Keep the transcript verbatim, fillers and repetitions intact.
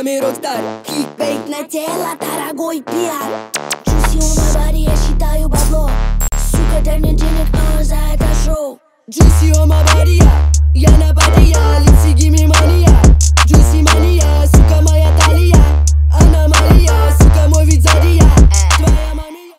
нами рокстар. Кликбейт на тело, дорогой пиар. Juicy on my body, я считаю бабло. Сука, дай мне денег, а, за это шоу. Juicy on my body, я, я на баде, я